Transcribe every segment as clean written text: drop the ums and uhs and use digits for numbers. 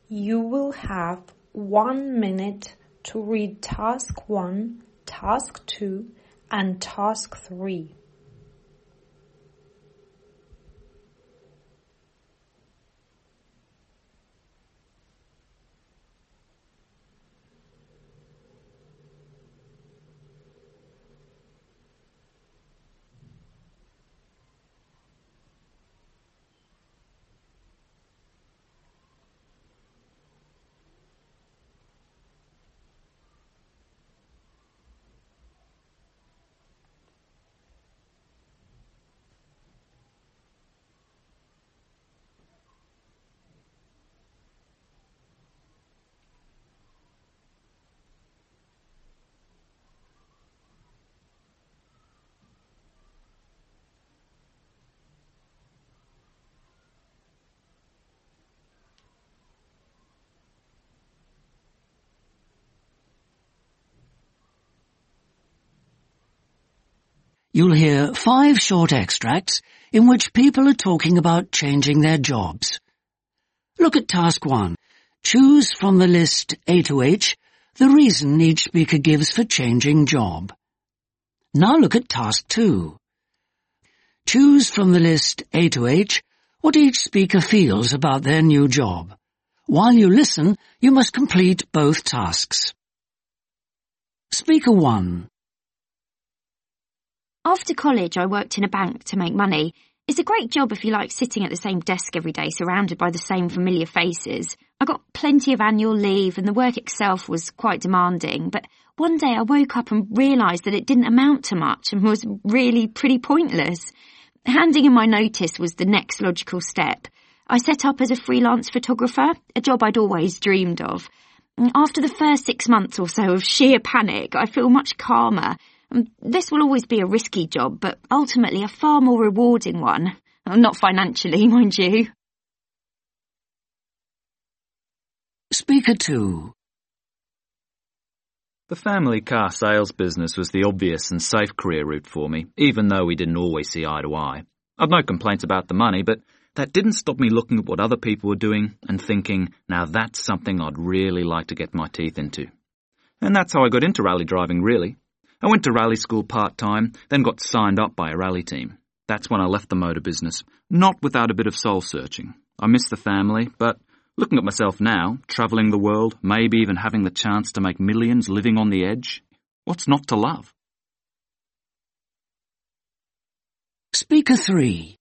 You will have 1 minute to read task 1, task 2, and task 3. You'll hear 5 short extracts in which people are talking about changing their jobs. Look at task 1. Choose from the list A to H the reason each speaker gives for changing job. Now look at task 2. Choose from the list A to H what each speaker feels about their new job. While you listen, you must complete both tasks. Speaker 1. After college, I worked in a bank to make money. It's a great job if you like sitting at the same desk every day, surrounded by the same familiar faces. I got plenty of annual leave and the work itself was quite demanding, but one day I woke up and realised that it didn't amount to much and was really pretty pointless. Handing in my notice was the next logical step. I set up as a freelance photographer, a job I'd always dreamed of. After the first 6 months or so of sheer panic, I feel much calmer. This will always be a risky job, but ultimately a far more rewarding one. Not financially, mind you. Speaker 2. The family car sales business was the obvious and safe career route for me, even though we didn't always see eye to eye. I've no complaints about the money, but that didn't stop me looking at what other people were doing and thinking, now that's something I'd really like to get my teeth into. And that's how I got into rally driving, really. I went to rally school part-time, then got signed up by a rally team. That's when I left the motor business, not without a bit of soul-searching. I miss the family, but looking at myself now, travelling the world, maybe even having the chance to make millions living on the edge, what's not to love? Speaker 3.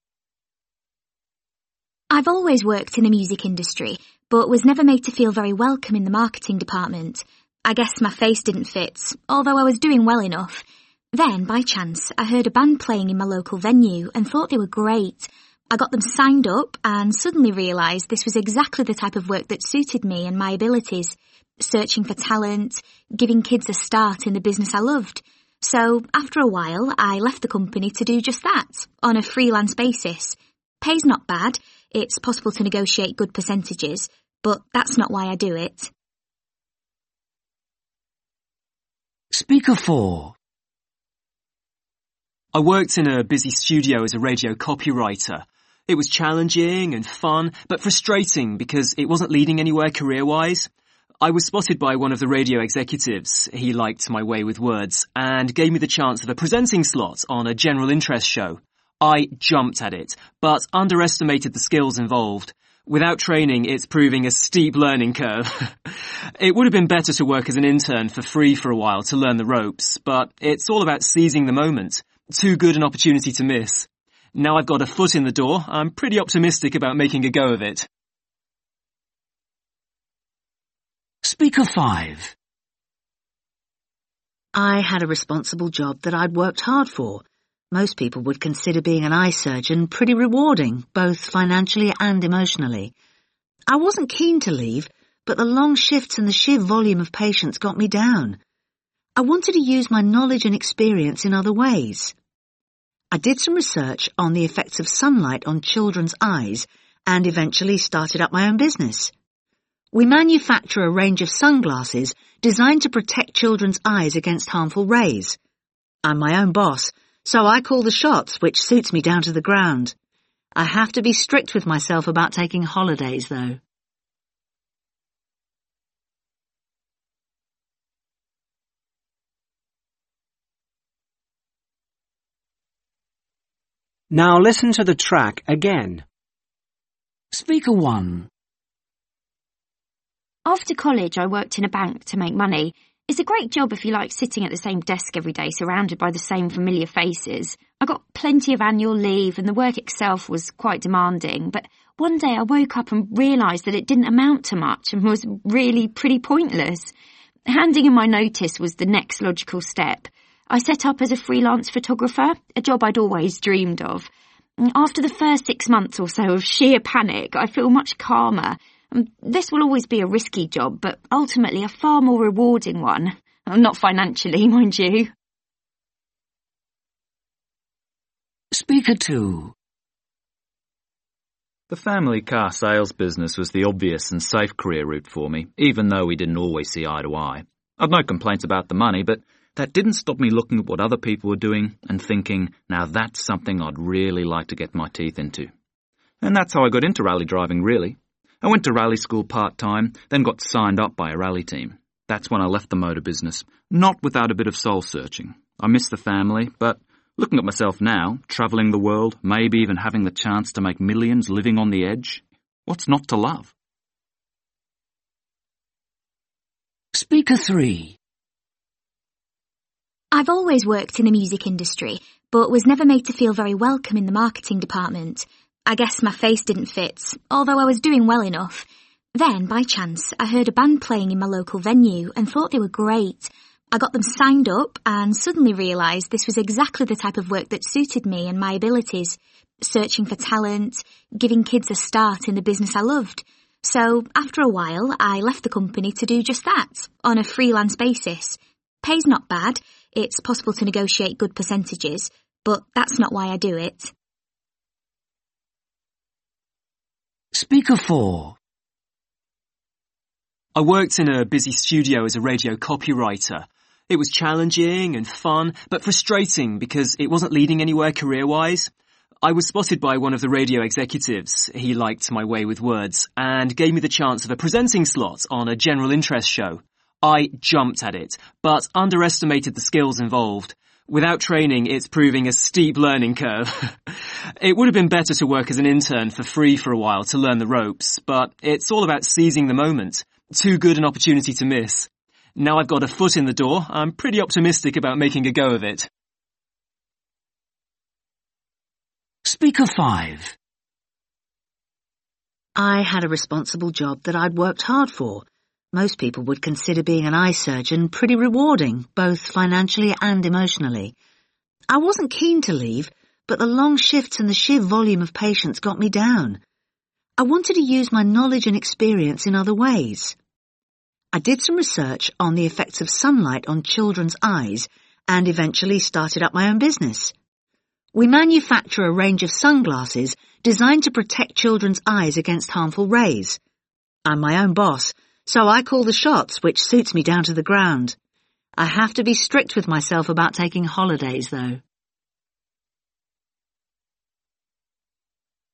I've always worked in the music industry, but was never made to feel very welcome in the marketing department. I guess my face didn't fit, although I was doing well enough. Then, by chance, I heard a band playing in my local venue and thought they were great. I got them signed up and suddenly realised this was exactly the type of work that suited me and my abilities, searching for talent, giving kids a start in the business I loved. So, after a while, I left the company to do just that, on a freelance basis. Pay's not bad, it's possible to negotiate good percentages, but that's not why I do it. Speaker 4. I worked in a busy studio as a radio copywriter. It was challenging and fun, but frustrating because it wasn't leading anywhere career-wise. I was spotted by one of the radio executives. He liked my way with words and gave me the chance of a presenting slot on a general interest show. I jumped at it, but underestimated the skills involved. Without training, it's proving a steep learning curve. It would have been better to work as an intern for free for a while to learn the ropes, but it's all about seizing the moment. Too good an opportunity to miss. Now I've got a foot in the door, I'm pretty optimistic about making a go of it. Speaker 5. I had a responsible job that I'd worked hard for. Most people would consider being an eye surgeon pretty rewarding, both financially and emotionally. I wasn't keen to leave, but the long shifts and the sheer volume of patients got me down. I wanted to use my knowledge and experience in other ways. I did some research on the effects of sunlight on children's eyes and eventually started up my own business. We manufacture a range of sunglasses designed to protect children's eyes against harmful rays. I'm my own boss, so I call the shots, which suits me down to the ground. I have to be strict with myself about taking holidays, though. Now listen to the track again. Speaker 1. After college, I worked in a bank to make money. It's a great job if you like sitting at the same desk every day surrounded by the same familiar faces. I got plenty of annual leave and the work itself was quite demanding, but one day I woke up and realised that it didn't amount to much and was really pretty pointless. Handing in my notice was the next logical step. I set up as a freelance photographer, a job I'd always dreamed of. After the first 6 months or so of sheer panic, I feel much calmer. This will always be a risky job, but ultimately a far more rewarding one. Not financially, mind you. Speaker 2. The family car sales business was the obvious and safe career route for me, even though we didn't always see eye to eye. I'd no complaints about the money, but that didn't stop me looking at what other people were doing and thinking, now that's something I'd really like to get my teeth into. And that's how I got into rally driving, really. I went to rally school part-time, then got signed up by a rally team. That's when I left the motor business, not without a bit of soul-searching. I miss the family, but looking at myself now, travelling the world, maybe even having the chance to make millions living on the edge, what's not to love? Speaker 3. I've always worked in the music industry, but was never made to feel very welcome in the marketing department. I guess my face didn't fit, although I was doing well enough. Then, by chance, I heard a band playing in my local venue and thought they were great. I got them signed up and suddenly realised this was exactly the type of work that suited me and my abilities, searching for talent, giving kids a start in the business I loved. So, after a while, I left the company to do just that, on a freelance basis. Pay's not bad, it's possible to negotiate good percentages, but that's not why I do it. Speaker 4. I worked in a busy studio as a radio copywriter. It was challenging and fun, but frustrating because it wasn't leading anywhere career-wise. I was spotted by one of the radio executives. He liked my way with words and gave me the chance of a presenting slot on a general interest show. I jumped at it, but underestimated the skills involved. Without training, it's proving a steep learning curve. It would have been better to work as an intern for free for a while to learn the ropes, but it's all about seizing the moment. Too good an opportunity to miss. Now I've got a foot in the door, I'm pretty optimistic about making a go of it. Speaker 5. I had a responsible job that I'd worked hard for. Most people would consider being an eye surgeon pretty rewarding, both financially and emotionally. I wasn't keen to leave, but the long shifts and the sheer volume of patients got me down. I wanted to use my knowledge and experience in other ways. I did some research on the effects of sunlight on children's eyes and eventually started up my own business. We manufacture a range of sunglasses designed to protect children's eyes against harmful rays. I'm my own boss, so I call the shots, which suits me down to the ground. I have to be strict with myself about taking holidays, though.